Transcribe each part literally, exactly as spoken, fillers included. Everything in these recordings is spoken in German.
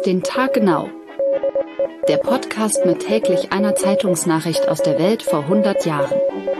den Tag genau. Der Podcast mit täglich einer Zeitungsnachricht aus der Welt vor hundert Jahren.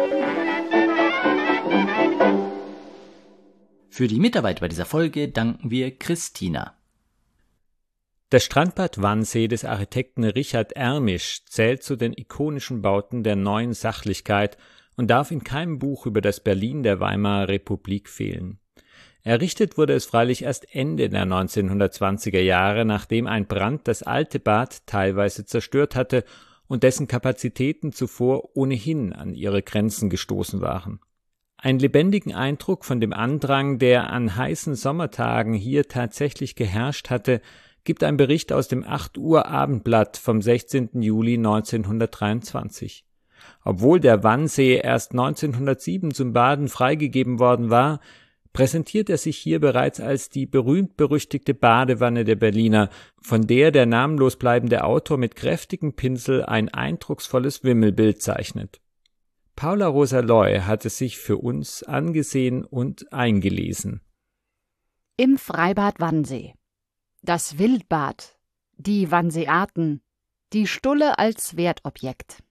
Für die Mitarbeit bei dieser Folge danken wir Christina. Das Strandbad Wannsee des Architekten Richard Ermisch zählt zu den ikonischen Bauten der Neuen Sachlichkeit und darf in keinem Buch über das Berlin der Weimarer Republik fehlen. Errichtet wurde es freilich erst Ende der neunzehnhundertzwanziger Jahre, nachdem ein Brand das alte Bad teilweise zerstört hatte und dessen Kapazitäten zuvor ohnehin an ihre Grenzen gestoßen waren. Einen lebendigen Eindruck von dem Andrang, der an heißen Sommertagen hier tatsächlich geherrscht hatte, gibt ein Bericht aus dem acht Uhr Abendblatt vom sechzehnten Juli neunzehnhundertdreiundzwanzig. Obwohl der Wannsee erst neunzehnhundertsieben zum Baden freigegeben worden war, präsentiert er sich hier bereits als die berühmt-berüchtigte Badewanne der Berliner, von der der namenlos bleibende Autor mit kräftigem Pinsel ein eindrucksvolles Wimmelbild zeichnet. Paula Rosa Loy hat es sich für uns angesehen und eingelesen. Im Freibad Wannsee. Das Wildbad, die Wannseeaten, die Stulle als Wertobjekt.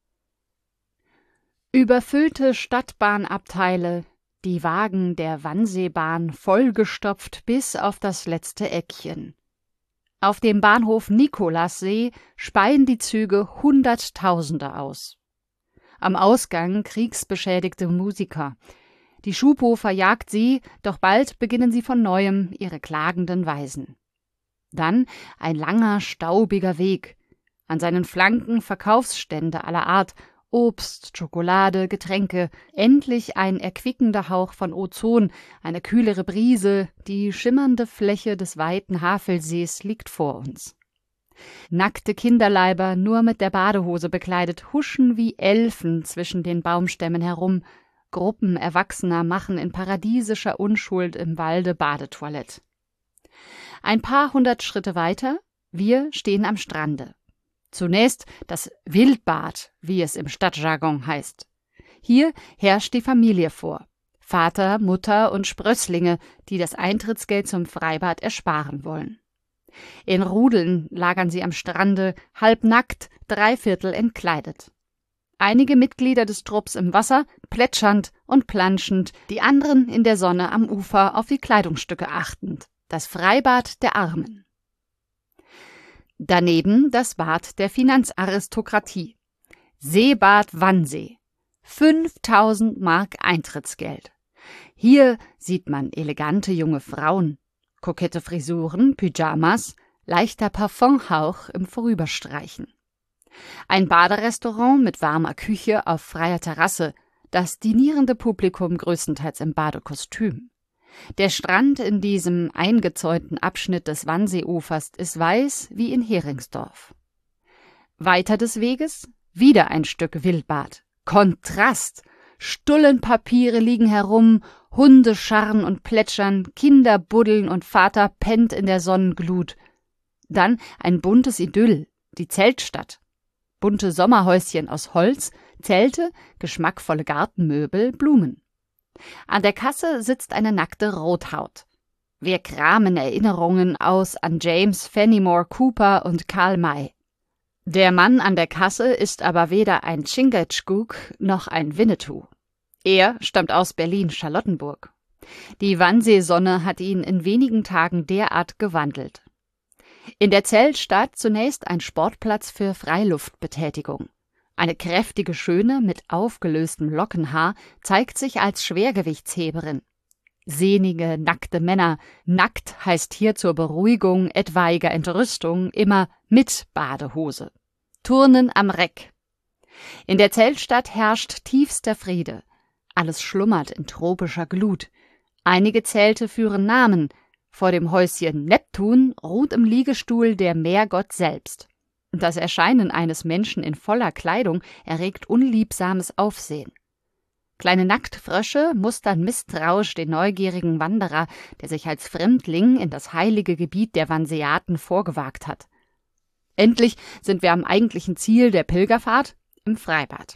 Überfüllte Stadtbahnabteile, die Wagen der Wannseebahn vollgestopft bis auf das letzte Eckchen. Auf dem Bahnhof Nikolassee speien die Züge Hunderttausende aus. Am Ausgang kriegsbeschädigte Musiker. Die Schupo verjagt sie, doch bald beginnen sie von Neuem ihre klagenden Weisen. Dann ein langer, staubiger Weg. An seinen Flanken Verkaufsstände aller Art, Obst, Schokolade, Getränke, endlich ein erquickender Hauch von Ozon, eine kühlere Brise, die schimmernde Fläche des weiten Havelsees liegt vor uns. Nackte Kinderleiber, nur mit der Badehose bekleidet, huschen wie Elfen zwischen den Baumstämmen herum. Gruppen Erwachsener machen in paradiesischer Unschuld im Walde Badetoilette. Ein paar hundert Schritte weiter, wir stehen am Strande. Zunächst das Wildbad, wie es im Stadtjargon heißt. Hier herrscht die Familie vor. Vater, Mutter und Sprösslinge, die das Eintrittsgeld zum Freibad ersparen wollen. In Rudeln lagern sie am Strande, halbnackt, dreiviertel entkleidet. Einige Mitglieder des Trupps im Wasser, plätschernd und planschend, die anderen in der Sonne am Ufer auf die Kleidungsstücke achtend. Das Freibad der Armen. Daneben das Bad der Finanzaristokratie. Seebad Wannsee. fünftausend Mark Eintrittsgeld. Hier sieht man elegante junge Frauen, kokette Frisuren, Pyjamas, leichter Parfumhauch im Vorüberstreichen. Ein Baderestaurant mit warmer Küche auf freier Terrasse, das dinierende Publikum größtenteils im Badekostüm. Der Strand in diesem eingezäunten Abschnitt des Wannseeufers ist weiß wie in Heringsdorf. Weiter des Weges wieder ein Stück Wildbad. Kontrast! Stullenpapiere liegen herum, Hunde scharren und plätschern, Kinder buddeln und Vater pennt in der Sonnenglut. Dann ein buntes Idyll, die Zeltstadt. Bunte Sommerhäuschen aus Holz, Zelte, geschmackvolle Gartenmöbel, Blumen. An der Kasse sitzt eine nackte Rothaut. Wir kramen Erinnerungen aus an James Fenimore Cooper und Karl May. Der Mann an der Kasse ist aber weder ein Chingachgook noch ein Winnetou. Er stammt aus Berlin-Charlottenburg. Die Wannseesonne hat ihn in wenigen Tagen derart gewandelt. In der Zeltstadt zunächst ein Sportplatz für Freiluftbetätigung. Eine kräftige Schöne mit aufgelöstem Lockenhaar zeigt sich als Schwergewichtsheberin. Sehnige, nackte Männer, nackt heißt hier zur Beruhigung etwaiger Entrüstung immer mit Badehose. Turnen am Reck. In der Zeltstadt herrscht tiefster Friede. Alles schlummert in tropischer Glut. Einige Zelte führen Namen. Vor dem Häuschen Neptun ruht im Liegestuhl der Meergott selbst. Das Erscheinen eines Menschen in voller Kleidung erregt unliebsames Aufsehen. Kleine Nacktfrösche mustern misstrauisch den neugierigen Wanderer, der sich als Fremdling in das heilige Gebiet der Wannseeaten vorgewagt hat. Endlich sind wir am eigentlichen Ziel der Pilgerfahrt, im Freibad.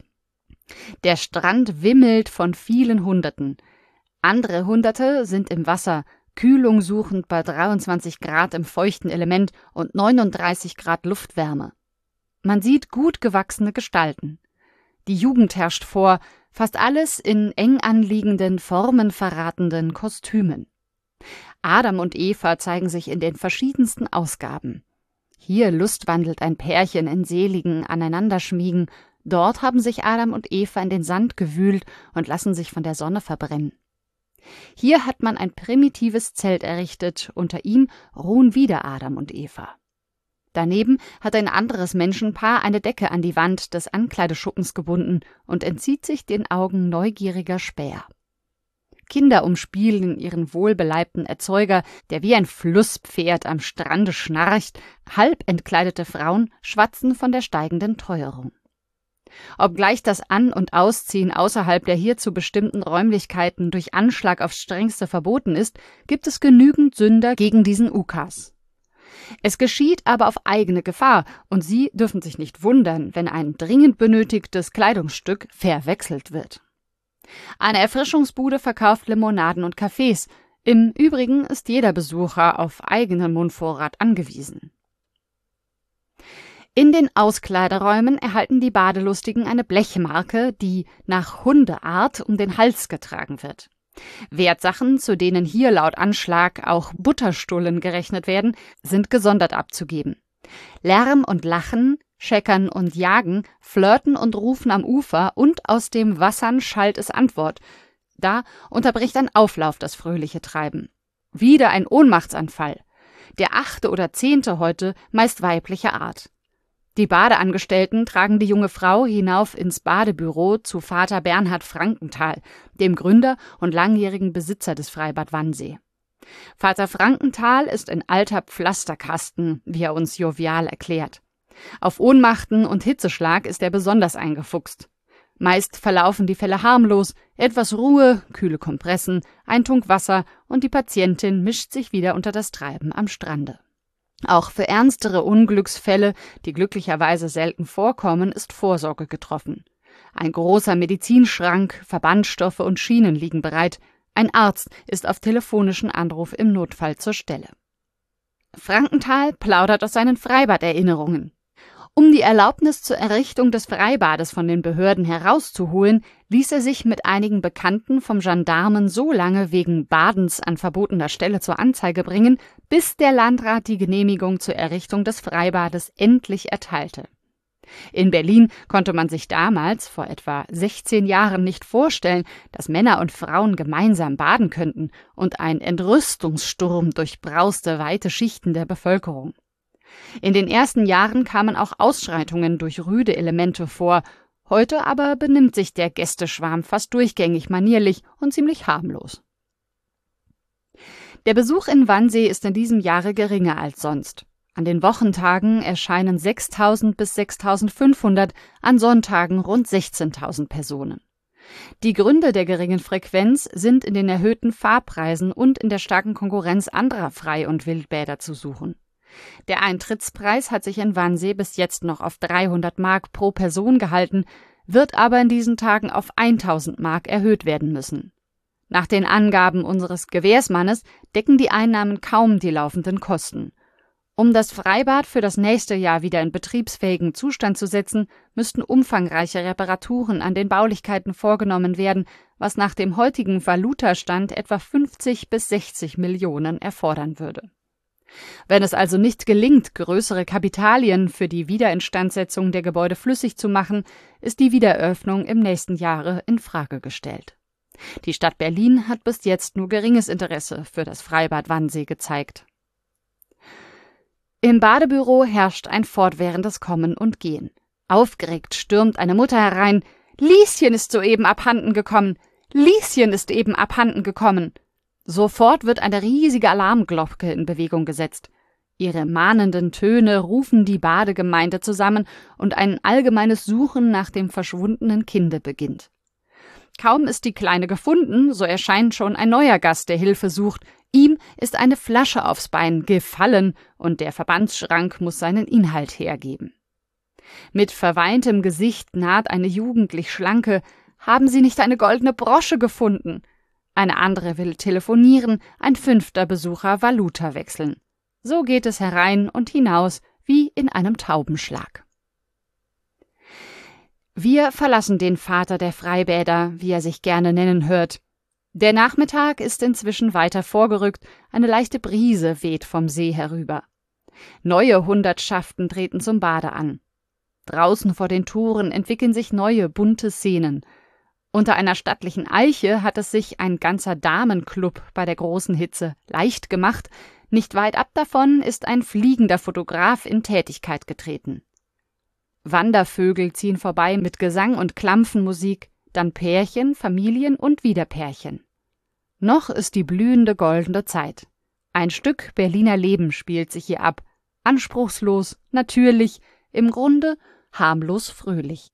Der Strand wimmelt von vielen Hunderten. Andere Hunderte sind im Wasser, Kühlung suchend bei dreiundzwanzig Grad im feuchten Element und neununddreißig Grad Luftwärme. Man sieht gut gewachsene Gestalten. Die Jugend herrscht vor, fast alles in eng anliegenden, formenverratenden Kostümen. Adam und Eva zeigen sich in den verschiedensten Ausgaben. Hier lustwandelt ein Pärchen in seligen Aneinanderschmiegen, dort haben sich Adam und Eva in den Sand gewühlt und lassen sich von der Sonne verbrennen. Hier hat man ein primitives Zelt errichtet, unter ihm ruhen wieder Adam und Eva. Daneben hat ein anderes Menschenpaar eine Decke an die Wand des Ankleideschuppens gebunden und entzieht sich den Augen neugieriger Späher. Kinder umspielen ihren wohlbeleibten Erzeuger, der wie ein Flusspferd am Strande schnarcht, halb entkleidete Frauen schwatzen von der steigenden Teuerung. Obgleich das An- und Ausziehen außerhalb der hierzu bestimmten Räumlichkeiten durch Anschlag aufs Strengste verboten ist, gibt es genügend Sünder gegen diesen Ukas. Es geschieht aber auf eigene Gefahr, und Sie dürfen sich nicht wundern, wenn ein dringend benötigtes Kleidungsstück verwechselt wird. Eine Erfrischungsbude verkauft Limonaden und Kaffees. Im Übrigen ist jeder Besucher auf eigenen Mundvorrat angewiesen. In den Auskleideräumen erhalten die Badelustigen eine Blechmarke, die nach Hundeart um den Hals getragen wird. Wertsachen, zu denen hier laut Anschlag auch Butterstullen gerechnet werden, sind gesondert abzugeben. Lärm und Lachen, Scheckern und Jagen, Flirten und Rufen am Ufer und aus dem Wassern schallt es Antwort. Da unterbricht ein Auflauf das fröhliche Treiben. Wieder ein Ohnmachtsanfall. Der achte oder zehnte heute, meist weiblicher Art. Die Badeangestellten tragen die junge Frau hinauf ins Badebüro zu Vater Bernhard Frankenthal, dem Gründer und langjährigen Besitzer des Freibad Wannsee. Vater Frankenthal ist ein alter Pflasterkasten, wie er uns jovial erklärt. Auf Ohnmachten und Hitzeschlag ist er besonders eingefuchst. Meist verlaufen die Fälle harmlos, etwas Ruhe, kühle Kompressen, ein Trunk Wasser und die Patientin mischt sich wieder unter das Treiben am Strande. Auch für ernstere Unglücksfälle, die glücklicherweise selten vorkommen, ist Vorsorge getroffen. Ein großer Medizinschrank, Verbandstoffe und Schienen liegen bereit. Ein Arzt ist auf telefonischen Anruf im Notfall zur Stelle. Frankenthal plaudert aus seinen Freibaderinnerungen. Um die Erlaubnis zur Errichtung des Freibades von den Behörden herauszuholen, ließ er sich mit einigen Bekannten vom Gendarmen so lange wegen Badens an verbotener Stelle zur Anzeige bringen, bis der Landrat die Genehmigung zur Errichtung des Freibades endlich erteilte. In Berlin konnte man sich damals, vor etwa sechzehn Jahren, nicht vorstellen, dass Männer und Frauen gemeinsam baden könnten, und ein Entrüstungssturm durchbrauste weite Schichten der Bevölkerung. In den ersten Jahren kamen auch Ausschreitungen durch rüde Elemente vor, heute aber benimmt sich der Gästeschwarm fast durchgängig manierlich und ziemlich harmlos. Der Besuch in Wannsee ist in diesem Jahre geringer als sonst. An den Wochentagen erscheinen sechstausend bis sechstausendfünfhundert, an Sonntagen rund sechzehntausend Personen. Die Gründe der geringen Frequenz sind in den erhöhten Fahrpreisen und in der starken Konkurrenz anderer Frei- und Wildbäder zu suchen. Der Eintrittspreis hat sich in Wannsee bis jetzt noch auf dreihundert Mark pro Person gehalten, wird aber in diesen Tagen auf tausend Mark erhöht werden müssen. Nach den Angaben unseres Gewährsmannes decken die Einnahmen kaum die laufenden Kosten. Um das Freibad für das nächste Jahr wieder in betriebsfähigen Zustand zu setzen, müssten umfangreiche Reparaturen an den Baulichkeiten vorgenommen werden, was nach dem heutigen Valutastand etwa fünfzig bis sechzig Millionen erfordern würde. Wenn es also nicht gelingt, größere Kapitalien für die Wiederinstandsetzung der Gebäude flüssig zu machen, ist die Wiedereröffnung im nächsten Jahre in Frage gestellt. Die Stadt Berlin hat bis jetzt nur geringes Interesse für das Freibad Wannsee gezeigt. Im Badebüro herrscht ein fortwährendes Kommen und Gehen. Aufgeregt stürmt eine Mutter herein. »Lieschen ist soeben abhanden gekommen! Lieschen ist eben abhanden gekommen!« Sofort wird eine riesige Alarmglocke in Bewegung gesetzt. Ihre mahnenden Töne rufen die Badegemeinde zusammen und ein allgemeines Suchen nach dem verschwundenen Kinde beginnt. Kaum ist die Kleine gefunden, so erscheint schon ein neuer Gast, der Hilfe sucht. Ihm ist eine Flasche aufs Bein gefallen und der Verbandsschrank muss seinen Inhalt hergeben. Mit verweintem Gesicht naht eine jugendlich Schlanke. »Haben Sie nicht eine goldene Brosche gefunden?« Eine andere will telefonieren, ein fünfter Besucher Valuta wechseln. So geht es herein und hinaus wie in einem Taubenschlag. Wir verlassen den Vater der Freibäder, wie er sich gerne nennen hört. Der Nachmittag ist inzwischen weiter vorgerückt, eine leichte Brise weht vom See herüber. Neue Hundertschaften treten zum Bade an. Draußen vor den Toren entwickeln sich neue, bunte Szenen. Unter einer stattlichen Eiche hat es sich ein ganzer Damenclub bei der großen Hitze leicht gemacht. Nicht weit ab davon ist ein fliegender Fotograf in Tätigkeit getreten. Wandervögel ziehen vorbei mit Gesang und Klampfenmusik, dann Pärchen, Familien und wieder Pärchen. Noch ist die blühende goldene Zeit. Ein Stück Berliner Leben spielt sich hier ab. Anspruchslos, natürlich, im Grunde harmlos fröhlich.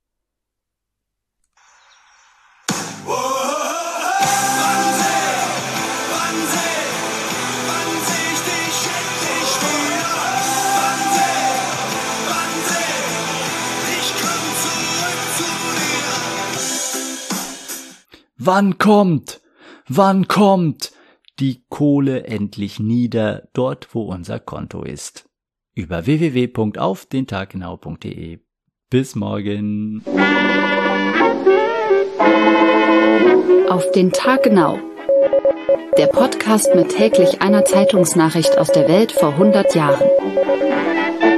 Wann kommt, wann kommt die Kohle endlich nieder, dort wo unser Konto ist? Über w w w punkt auf den tag genau punkt d e. Bis morgen. Auf den Tag genau. Der Podcast mit täglich einer Zeitungsnachricht aus der Welt vor hundert Jahren.